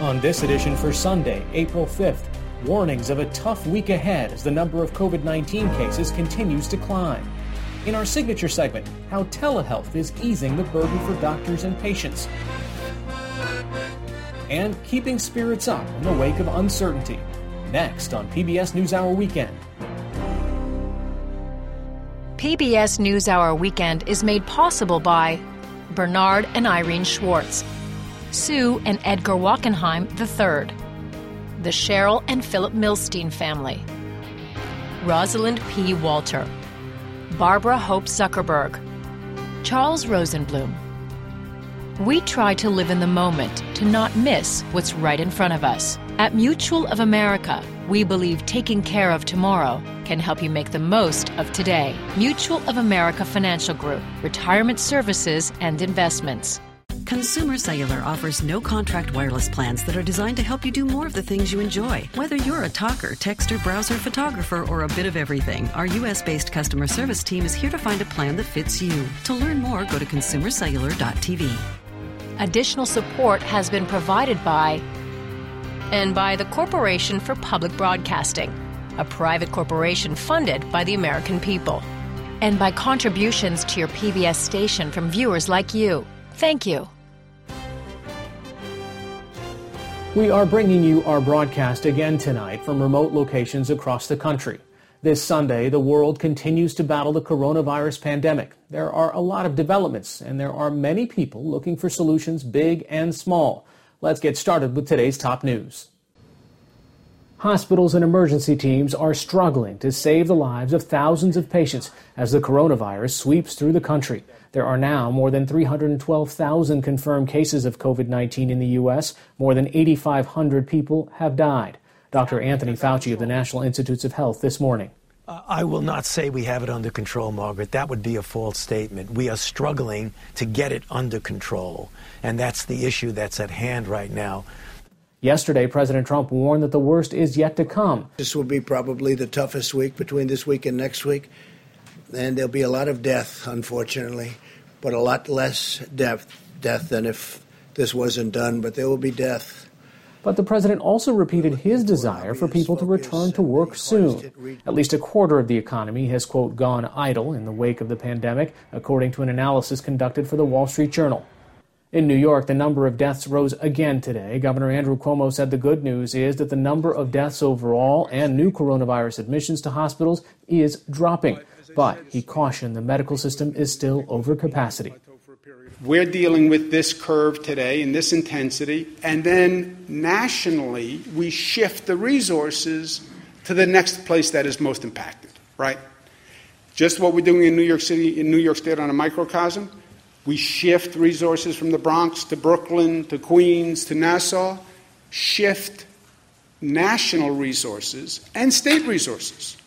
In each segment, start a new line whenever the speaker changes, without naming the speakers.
On this edition for Sunday, April 5th, warnings of a tough week ahead as the number of COVID-19 cases continues to climb. In our signature segment, how telehealth is easing the burden for doctors and patients. And keeping spirits up in the wake of uncertainty. Next on PBS NewsHour Weekend.
PBS NewsHour Weekend is made possible by Bernard and Irene Schwartz, Sue and Edgar Wachenheim III, the Cheryl and Philip Milstein family, Rosalind P. Walter, Barbara Hope Zuckerberg, Charles Rosenblum. We try to live in the moment to not miss what's right in front of us. At Mutual of America, we believe taking care of tomorrow can help you make the most of today. Mutual of America Financial Group, retirement services and investments.
Consumer Cellular offers no-contract wireless plans that are designed to help you do more of the things you enjoy. Whether you're a talker, texter, browser, photographer, or a bit of everything, our U.S.-based customer service team is here to find a plan that fits you. To learn more, go to consumercellular.tv.
Additional support has been provided by the Corporation for Public Broadcasting, a private corporation funded by the American people, and by contributions to your PBS station from viewers like you. Thank you.
We are bringing you our broadcast again tonight from remote locations across the country. This Sunday, the world continues to battle the coronavirus pandemic. There are a lot of developments, and there are many people looking for solutions big and small. Let's get started with today's top news. Hospitals and emergency teams are struggling to save the lives of thousands of patients as the coronavirus sweeps through the country. There are now more than 312,000 confirmed cases of COVID-19 in the U.S. More than 8,500 people have died. Dr. Anthony Fauci of the National Institutes of Health this morning.
I will not say we have it under control, Margaret. That would be a false statement. We are struggling to get it under control, and that's the issue that's at hand right now.
Yesterday, President Trump warned that the worst is yet to come.
This will be probably the toughest week between this week and next week, and there'll be a lot of death, unfortunately, but a lot less death than if this wasn't done, but there will be death.
But the president also repeated his desire for people to return to work soon. At least a quarter of the economy has, quote, gone idle in the wake of the pandemic, according to an analysis conducted for the Wall Street Journal. In New York, the number of deaths rose again today. Governor Andrew Cuomo said the good news is that the number of deaths overall and new coronavirus admissions to hospitals is dropping. But he cautioned the medical system is still over capacity.
We're dealing with this curve today in this intensity, and then nationally we shift the resources to the next place that is most impacted, right? Just what we're doing in New York City, in New York State on a microcosm. We shift resources from the Bronx to Brooklyn to Queens to Nassau, shift national resources and state resources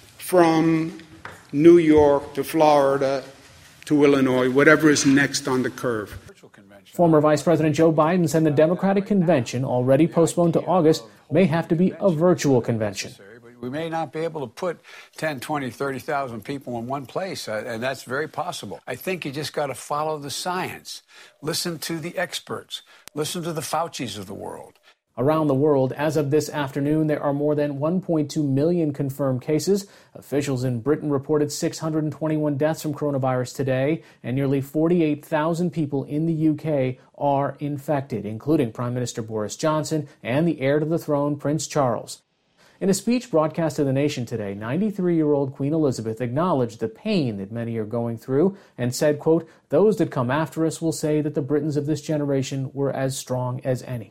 from New York to Florida to Illinois, whatever is next on the curve.
Former Vice President Joe Biden said the Democratic convention, already postponed to August, may have to be a virtual convention.
We may not be able to put 10, 20, 30,000 people in one place, and that's very possible. I think you just got to follow the science. Listen to the experts. Listen to the Faucis of the world.
Around the world, as of this afternoon, there are more than 1.2 million confirmed cases. Officials in Britain reported 621 deaths from coronavirus today, and nearly 48,000 people in the UK are infected, including Prime Minister Boris Johnson and the heir to the throne, Prince Charles. In a speech broadcast to the nation today, 93-year-old Queen Elizabeth acknowledged the pain that many are going through and said, quote, "Those that come after us will say that the Britons of this generation were as strong as any."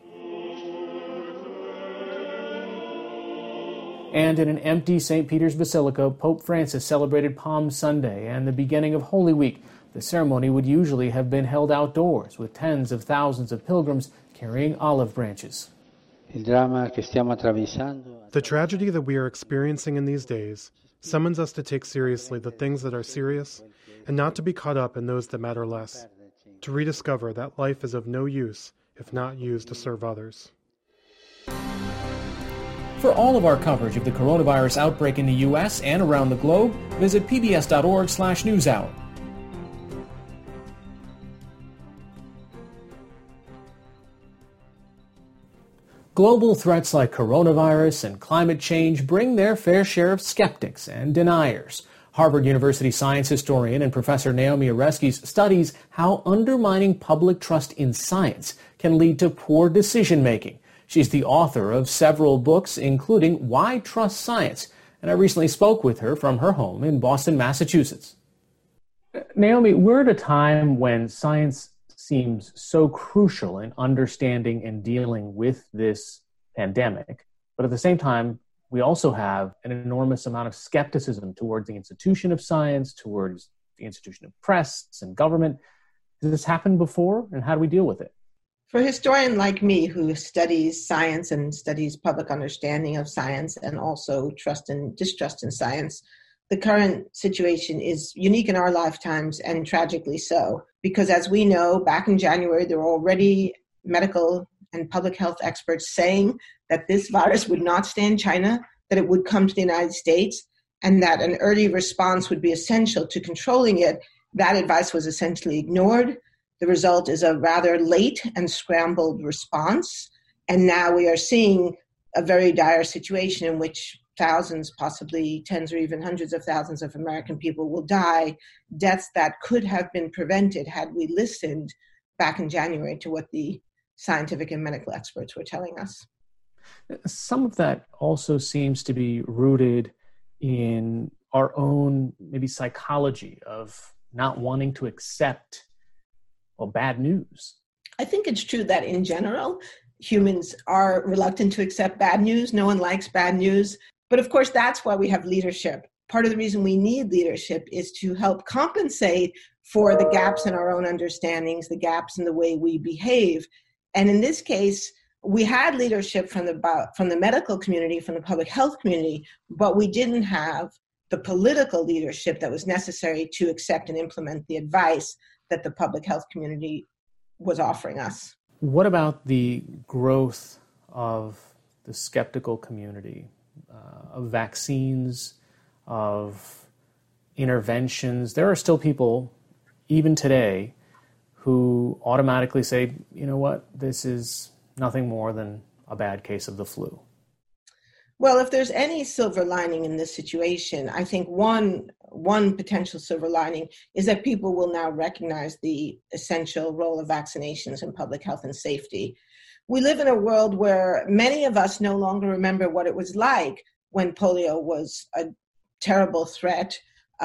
And in an empty St. Peter's Basilica, Pope Francis celebrated Palm Sunday and the beginning of Holy Week. The ceremony would usually have been held outdoors, with tens of thousands of pilgrims carrying olive branches.
The tragedy that we are experiencing in these days summons us to take seriously the things that are serious and not to be caught up in those that matter less, to rediscover that life is of no use if not used to serve others.
For all of our coverage of the coronavirus outbreak in the U.S. and around the globe, visit pbs.org/newshour. Global threats like coronavirus and climate change bring their fair share of skeptics and deniers. Harvard University science historian and Professor Naomi Oreskes studies how undermining public trust in science can lead to poor decision-making. She's the author of several books, including Why Trust Science, and I recently spoke with her from her home in Boston, Massachusetts. Naomi, we're at a time when science seems so crucial in understanding and dealing with this pandemic, but at the same time, we also have an enormous amount of skepticism towards the institution of science, towards the institution of press and government. Has this happened before, and how do we deal with it?
For a historian like me who studies science and studies public understanding of science and also trust and distrust in science, the current situation is unique in our lifetimes and tragically so. Because as we know, back in January, there were already medical and public health experts saying that this virus would not stay in China, that it would come to the United States, and that an early response would be essential to controlling it. That advice was essentially ignored. The result is a rather late and scrambled response. And now we are seeing a very dire situation in which thousands, possibly tens or even hundreds of thousands of American people will die, deaths that could have been prevented had we listened back in January to what the scientific and medical experts were telling us.
Some of that also seems to be rooted in our own maybe psychology of not wanting to accept bad news.
I think it's true that in general, humans are reluctant to accept bad news. No one likes bad news. But of course, that's why we have leadership. Part of the reason we need leadership is to help compensate for the gaps in our own understandings, the gaps in the way we behave. And in this case, we had leadership from the medical community, from the public health community, but we didn't have the political leadership that was necessary to accept and implement the advice that the public health community was offering us.
What about the growth of the skeptical community, of vaccines, of interventions? There are still people, even today, who automatically say, you know what, this is nothing more than a bad case of the flu.
Well, if there's any silver lining in this situation, I think one potential silver lining is that people will now recognize the essential role of vaccinations in public health and safety. We live in a world where many of us no longer remember what it was like when polio was a terrible threat.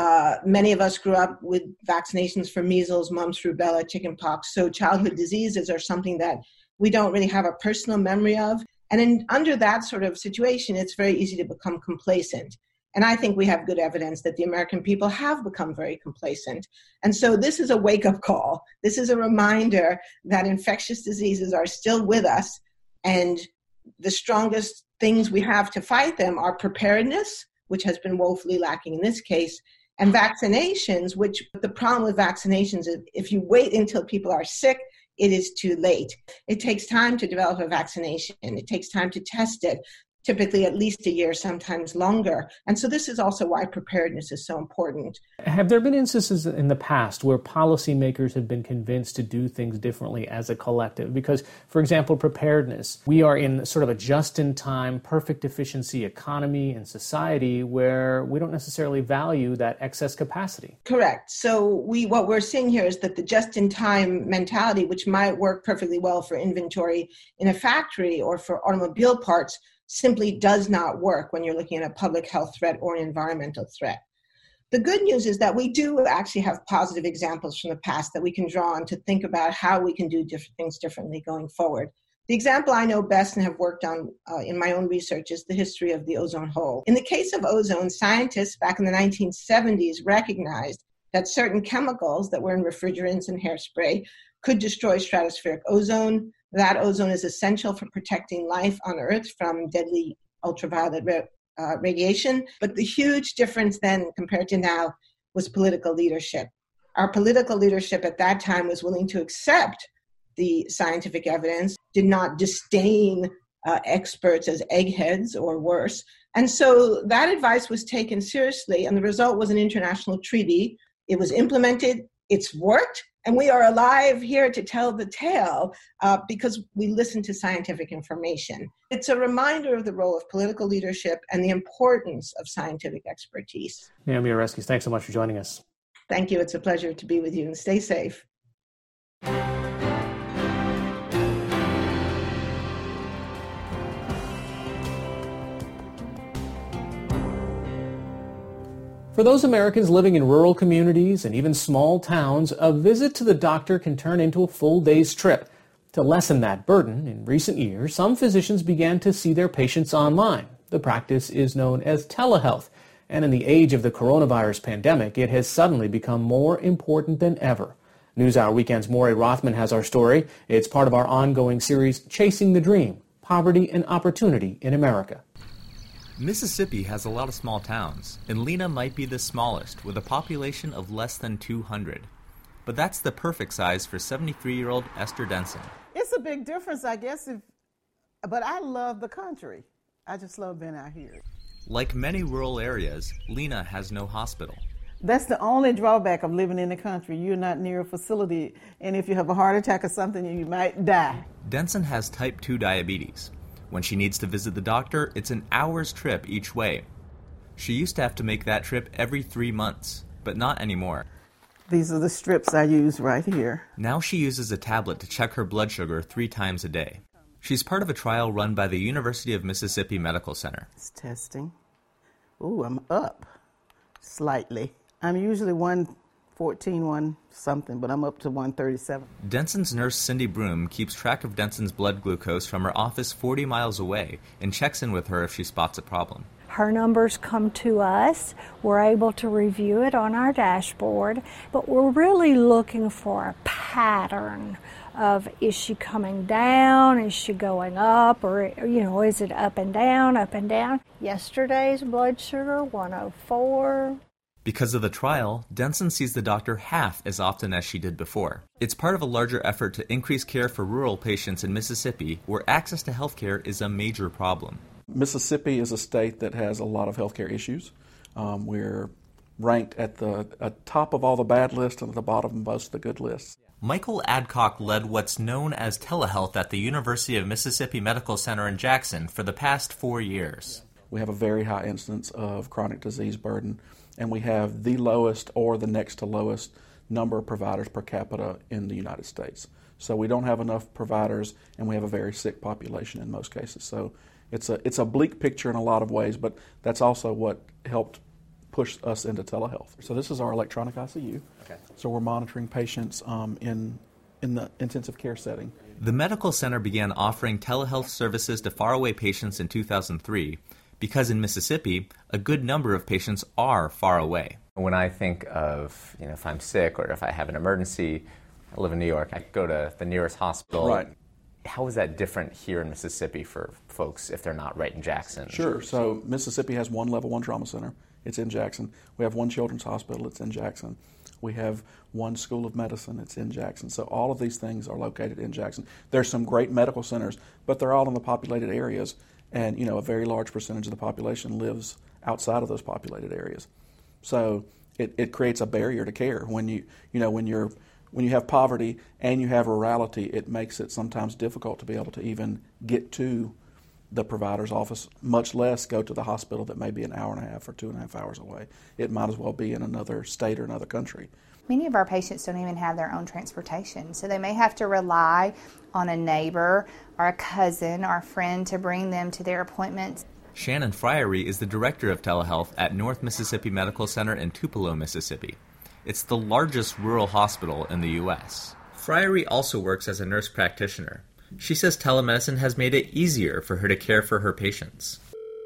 Many of us grew up with vaccinations for measles, mumps, rubella, chickenpox. So childhood diseases are something that we don't really have a personal memory of. And under that sort of situation, it's very easy to become complacent. And I think we have good evidence that the American people have become very complacent. And so this is a wake-up call. This is a reminder that infectious diseases are still with us. And the strongest things we have to fight them are preparedness, which has been woefully lacking in this case, and vaccinations, which the problem with vaccinations is if you wait until people are sick, it is too late. It takes time to develop a vaccination. It takes time to test it, typically at least a year, sometimes longer. And so this is also why preparedness is so important.
Have there been instances in the past where policymakers have been convinced to do things differently as a collective? Because, for example, preparedness, we are in sort of a just-in-time, perfect efficiency economy and society where we don't necessarily value that excess capacity.
Correct. So what we're seeing here is that the just-in-time mentality, which might work perfectly well for inventory in a factory or for automobile parts, simply does not work when you're looking at a public health threat or an environmental threat. The good news is that we do actually have positive examples from the past that we can draw on to think about how we can do different things differently going forward. The example I know best and have worked on in my own research is the history of the ozone hole. In the case of ozone, scientists back in the 1970s recognized that certain chemicals that were in refrigerants and hairspray could destroy stratospheric ozone. That ozone is essential for protecting life on Earth from deadly ultraviolet radiation. But the huge difference then compared to now was political leadership. Our political leadership at that time was willing to accept the scientific evidence, did not disdain experts as eggheads or worse. And so that advice was taken seriously, and the result was an international treaty. It was implemented, it's worked, And we are alive here to tell the tale because we listen to scientific information. It's a reminder of the role of political leadership and the importance of scientific expertise.
Naomi Oreskes, thanks so much for joining us.
Thank you. It's a pleasure to be with you, and stay safe.
For those Americans living in rural communities and even small towns, a visit to the doctor can turn into a full day's trip. To lessen that burden, in recent years, some physicians began to see their patients online. The practice is known as telehealth, and in the age of the coronavirus pandemic, it has suddenly become more important than ever. NewsHour Weekend's Maury Rothman has our story. It's part of our ongoing series, Chasing the Dream, Poverty and Opportunity in America.
Mississippi has a lot of small towns, and Lena might be the smallest, with a population of less than 200. But that's the perfect size for 73-year-old Esther Denson.
It's a big difference, I guess, but I love the country. I just love being out here.
Like many rural areas, Lena has no hospital.
That's the only drawback of living in the country. You're not near a facility, and if you have a heart attack or something, you might die.
Denson has type 2 diabetes. When she needs to visit the doctor, it's an hour's trip each way. She used to have to make that trip every 3 months, but not anymore.
These are the strips I use right here.
Now she uses a tablet to check her blood sugar 3 times a day. She's part of a trial run by the University of Mississippi Medical Center.
It's testing. Ooh, I'm up slightly. I'm usually 114, something, but I'm up to 137.
Denson's nurse, Cindy Broom, keeps track of Denson's blood glucose from her office 40 miles away and checks in with her if she spots a problem.
Her numbers come to us. We're able to review it on our dashboard, but we're really looking for a pattern of, is she coming down, is she going up, or, is it up and down, up and down? Yesterday's blood sugar, 104.
Because of the trial, Denson sees the doctor half as often as she did before. It's part of a larger effort to increase care for rural patients in Mississippi, where access to health care is a major problem.
Mississippi is a state that has a lot of healthcare issues. We're ranked at the top of all the bad lists and at the bottom of most of the good lists.
Michael Adcock led what's known as telehealth at the University of Mississippi Medical Center in Jackson for the past 4 years.
We have a very high incidence of chronic disease burden, and we have the lowest or the next to lowest number of providers per capita in the United States. So we don't have enough providers, and we have a very sick population in most cases. So it's a bleak picture in a lot of ways, but that's also what helped push us into telehealth. So this is our electronic ICU. Okay. So we're monitoring patients in the intensive care setting.
The medical center began offering telehealth services to faraway patients in 2003 because in Mississippi, a good number of patients are far away.
When I think of, if I'm sick or if I have an emergency, I live in New York, I go to the nearest hospital.
Right.
How is that different here in Mississippi for folks if they're not right in Jackson?
Sure. So Mississippi has one level 1 trauma center. It's in Jackson. We have one children's hospital. It's in Jackson. We have one school of medicine. It's in Jackson. So all of these things are located in Jackson. There's some great medical centers, but they're all in the populated areas. And, a very large percentage of the population lives outside of those populated areas. So it creates a barrier to care. When you have poverty and you have rurality, it makes it sometimes difficult to be able to even get to the provider's office, much less go to the hospital that may be an hour and a half or 2.5 hours away. It might as well be in another state or another country.
Many of our patients don't even have their own transportation, so they may have to rely on a neighbor or a cousin or a friend to bring them to their appointments.
Shannon Fryery is the director of telehealth at North Mississippi Medical Center in Tupelo, Mississippi. It's the largest rural hospital in the U.S. Fryery also works as a nurse practitioner. She says telemedicine has made it easier for her to care for her patients.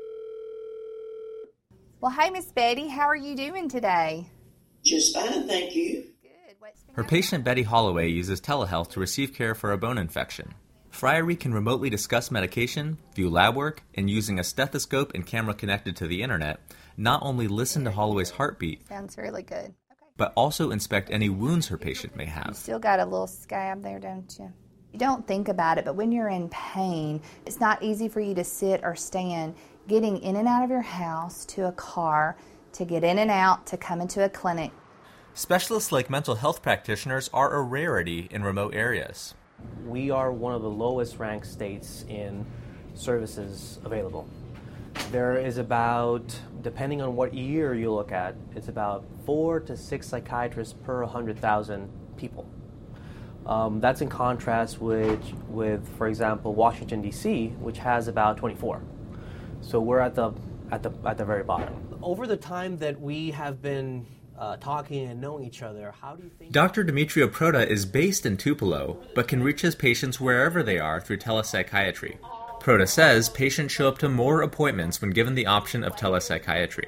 Well, hey, Miss Betty, how are you doing today?
Just fine, thank you.
Good.
Her patient, Betty Holloway, uses telehealth to receive care for a bone infection. Fryery can remotely discuss medication, view lab work, and using a stethoscope and camera connected to the internet, not only listen to Holloway's heartbeat,
sounds really good.
But also inspect any wounds her patient may have.
You still got a little scab there, don't you? You don't think about it, but when you're in pain, it's not easy for you to sit or stand. Getting in and out of your house to a car, to get in and out, to come into a clinic.
Specialists like mental health practitioners are a rarity in remote areas.
We are one of the lowest ranked states in services available. There is about, depending on what year you look at, it's about 4 to 6 psychiatrists per 100,000 people. That's in contrast with, for example, Washington, D.C., which has about 24. So we're at the very bottom. Over the time that we have been talking and knowing each other, how do you think...
Dr. Demetrio Prota is based in Tupelo, but can reach his patients wherever they are through telepsychiatry. Prota says patients show up to more appointments when given the option of telepsychiatry.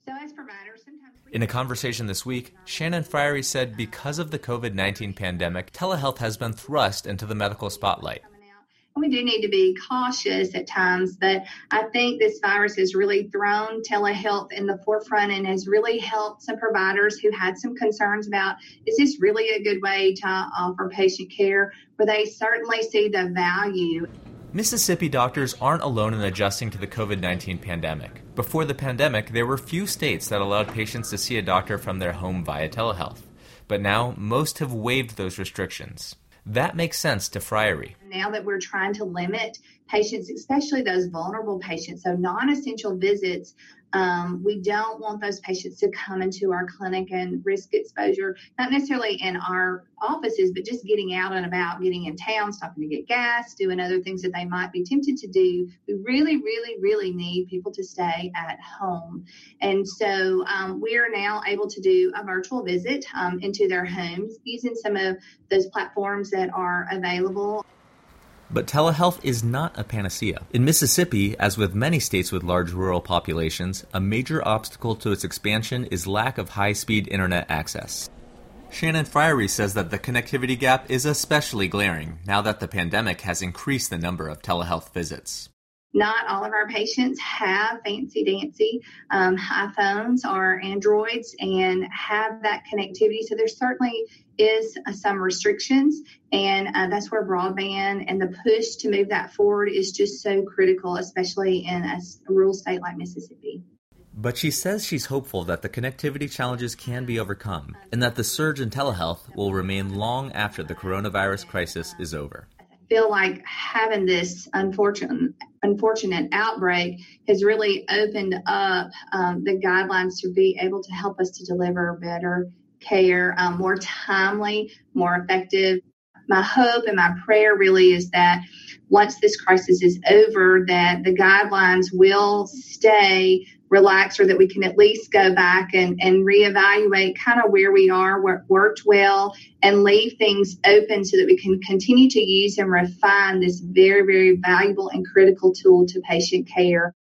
In a conversation this week, Shannon Friery said because of the COVID-19 pandemic, telehealth has been thrust into the medical spotlight.
We do need to be cautious at times, but I think this virus has really thrown telehealth in the forefront and has really helped some providers who had some concerns about, is this really a good way to offer patient care, where they certainly see the value.
Mississippi doctors aren't alone in adjusting to the COVID-19 pandemic. Before the pandemic, there were few states that allowed patients to see a doctor from their home via telehealth. But now, most have waived those restrictions. That makes sense to Friery.
Now that we're trying to limit patients, especially those vulnerable patients, so non-essential visits, we don't want those patients to come into our clinic and risk exposure, not necessarily in our offices, but just getting out and about, getting in town, stopping to get gas, doing other things that they might be tempted to do. We really, really, really need people to stay at home. And so we are now able to do a virtual visit into their homes using some of those platforms that are available.
But telehealth is not a panacea. In Mississippi, as with many states with large rural populations, a major obstacle to its expansion is lack of high-speed internet access. Shannon Friery says that the connectivity gap is especially glaring now that the pandemic has increased the number of telehealth visits.
Not all of our patients have fancy-dancy iPhones or Androids and have that connectivity. So there certainly is some restrictions, and that's where broadband and the push to move that forward is just so critical, especially in a rural state like Mississippi.
But she says she's hopeful that the connectivity challenges can be overcome and that the surge in telehealth will remain long after the coronavirus crisis is over.
Feel like having this unfortunate outbreak has really opened up the guidelines to be able to help us to deliver better care, more timely, more effective. My hope and my prayer really is that once this crisis is over, that the guidelines will stay relaxed, or that we can at least go back and reevaluate kind of where we are, what worked well, and leave things open so that we can continue to use and refine this very, very valuable and critical tool to patient care.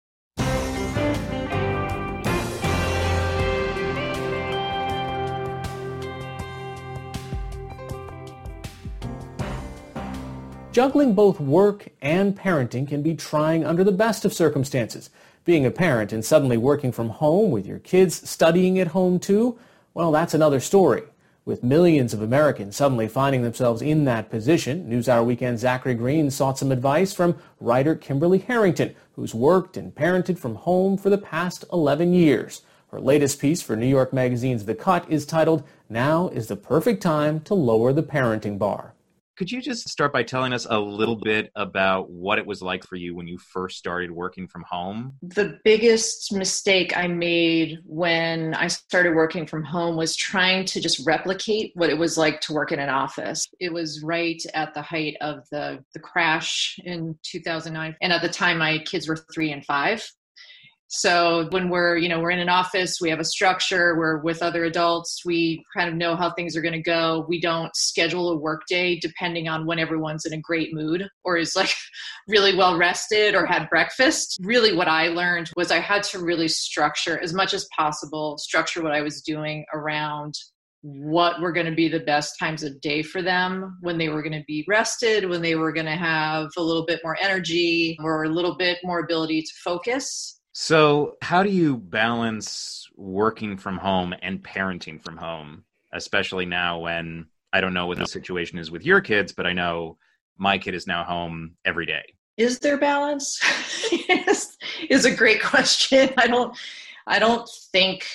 Juggling both work and parenting can be trying under the best of circumstances. Being a parent and suddenly working from home with your kids studying at home too, well, that's another story. With millions of Americans suddenly finding themselves in that position, NewsHour Weekend's Zachary Green sought some advice from writer Kimberly Harrington, who's worked and parented from home for the past 11 years. Her latest piece for New York Magazine's The Cut is titled, "Now is the Perfect Time to Lower the Parenting Bar."
Could you just start by telling us a little bit about what it was like for you when you first started working from home?
The biggest mistake I made when I started working from home was trying to just replicate what it was like to work in an office. It was right at the height of the crash in 2009. And at the time, my kids were 3 and 5. So when we're in an office, we have a structure, we're with other adults, we kind of know how things are going to go. We don't schedule a work day depending on when everyone's in a great mood or is like really well rested or had breakfast. Really what I learned was I had to really structure as much as possible, structure what I was doing around what were going to be the best times of day for them, when they were going to be rested, when they were going to have a little bit more energy or a little bit more ability to focus.
So how do you balance working from home and parenting from home, especially now when, I don't know what the situation is with your kids, but I know my kid is now home every day.
Is there balance? Yes, is a great question. I don't think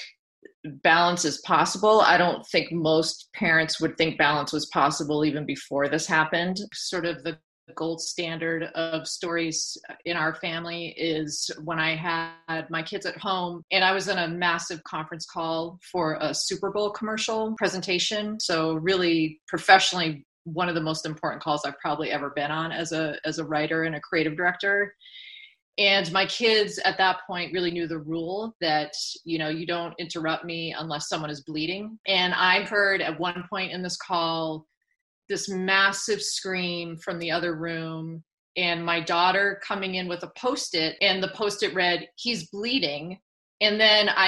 balance is possible. I don't think most parents would think balance was possible even before this happened. Sort of the gold standard of stories in our family is when I had my kids at home and I was in a massive conference call for a Super Bowl commercial presentation. So really professionally, one of the most important calls I've probably ever been on as a writer and a creative director. And my kids at that point really knew the rule that, you don't interrupt me unless someone is bleeding. And I heard at one point in this call, this massive scream from the other room and my daughter coming in with a Post-it, and the Post-it read, "He's bleeding." And then I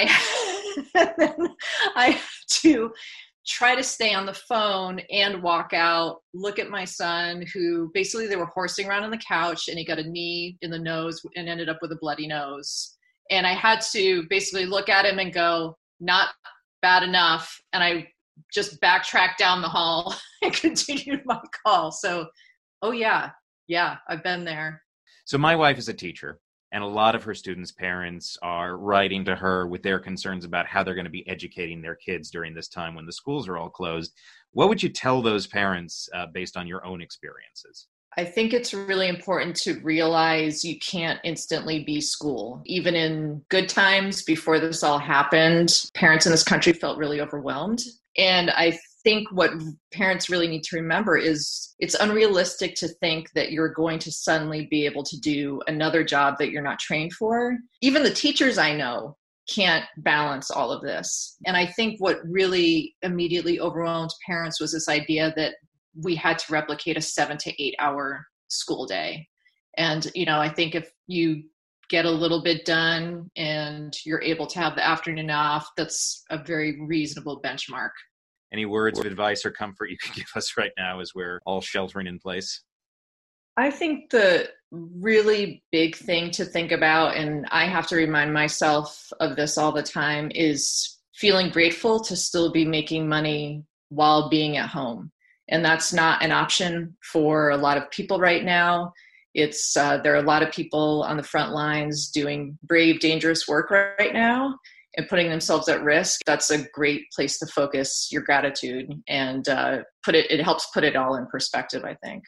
had to try to stay on the phone and walk out, look at my son who basically they were horsing around on the couch and he got a knee in the nose and ended up with a bloody nose. And I had to basically look at him and go, "Not bad enough." And I just backtracked down the hall and continued my call. So, yeah, I've been there.
So my wife is a teacher, and a lot of her students' parents are writing to her with their concerns about how they're going to be educating their kids during this time when the schools are all closed. What would you tell those parents based on your own experiences?
I think it's really important to realize you can't instantly be school. Even in good times before this all happened, parents in this country felt really overwhelmed. And I think what parents really need to remember is it's unrealistic to think that you're going to suddenly be able to do another job that you're not trained for. Even the teachers I know can't balance all of this. And I think what really immediately overwhelmed parents was this idea that we had to replicate a 7 to 8 hour school day. And, I think if you get a little bit done and you're able to have the afternoon off, that's a very reasonable benchmark.
Any words of advice or comfort you could give us right now as we're all sheltering in place?
I think the really big thing to think about, and I have to remind myself of this all the time, is feeling grateful to still be making money while being at home. And that's not an option for a lot of people right now. It's there are a lot of people on the front lines doing brave, dangerous work right now and putting themselves at risk. That's a great place to focus your gratitude and it helps put it all in perspective, I think.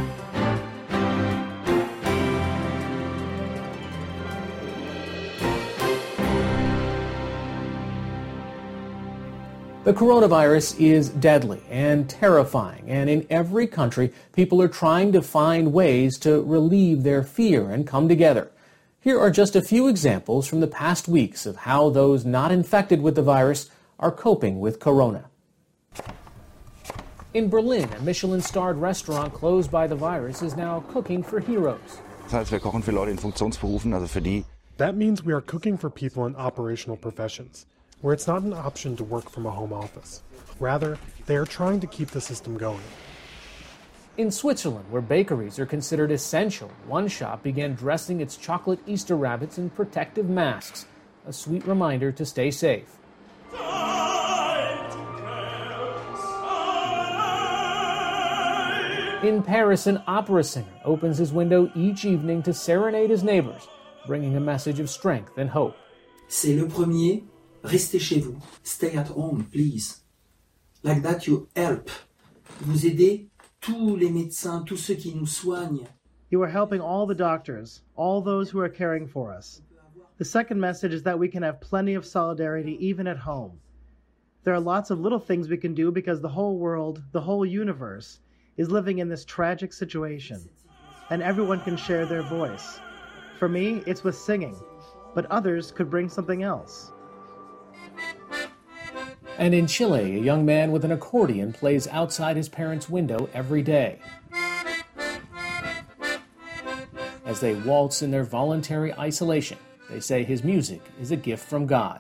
The coronavirus is deadly and terrifying, and in every country, people are trying to find ways to relieve their fear and come together. Here are just a few examples from the past weeks of how those not infected with the virus are coping with corona. In Berlin, a Michelin-starred restaurant closed by the virus is now cooking for heroes.
That means we are cooking for people in operational professions, where it's not an option to work from a home office. Rather, they are trying to keep the system going.
In Switzerland, where bakeries are considered essential, one shop began dressing its chocolate Easter rabbits in protective masks, a sweet reminder to stay safe. In Paris, an opera singer opens his window each evening to serenade his neighbors, bringing a message of strength and hope.
C'est le premier. Restez chez vous. Stay at home, please. Like that you help. Vous aidez tous les médecins, tous ceux qui nous soignent.
You are helping all the doctors, all those who are caring for us. The second message is that we can have plenty of solidarity even at home. There are lots of little things we can do because the whole world, the whole universe, is living in this tragic situation. And everyone can share their voice. For me, it's with singing, but others could bring something else.
And in Chile, a young man with an accordion plays outside his parents' window every day. As they waltz in their voluntary isolation, they say his music is a gift from God.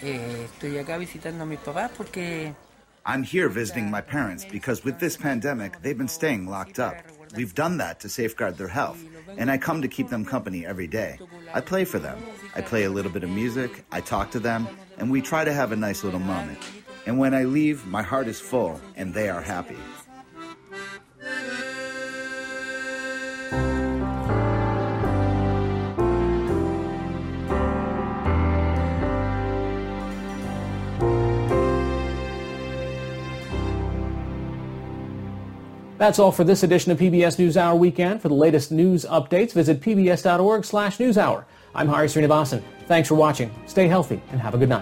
I'm here visiting my parents because with this pandemic, they've been staying locked up. We've done that to safeguard their health, and I come to keep them company every day. I play for them. I play a little bit of music, I talk to them, and we try to have a nice little moment. And when I leave, my heart is full, and they are happy.
That's all for this edition of PBS NewsHour Weekend. For the latest news updates, visit pbs.org/newshour. I'm Hari Srinivasan. Thanks for watching. Stay healthy and have a good night.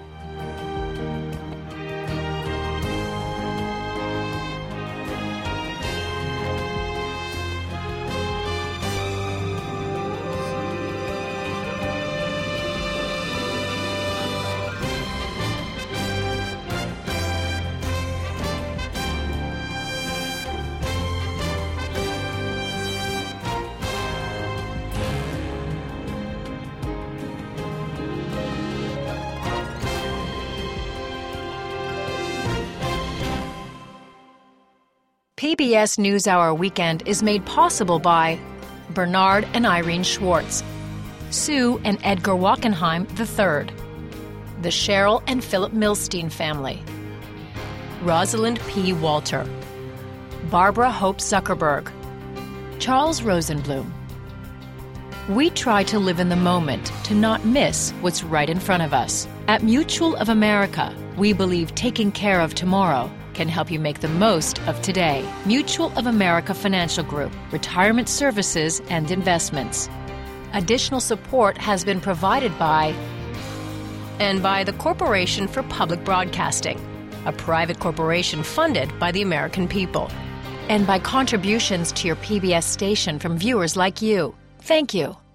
PBS NewsHour Weekend is made possible by Bernard and Irene Schwartz, Sue and Edgar Wackenheim III, the Cheryl and Philip Milstein family, Rosalind P. Walter, Barbara Hope Zuckerberg, Charles Rosenblum. We try to live in the moment to not miss what's right in front of us. At Mutual of America, we believe taking care of tomorrow can help you make the most of today. Mutual of America Financial Group, retirement services and investments. Additional support has been provided by the Corporation for Public Broadcasting, a private corporation funded by the American people, and by contributions to your PBS station from viewers like you. Thank you.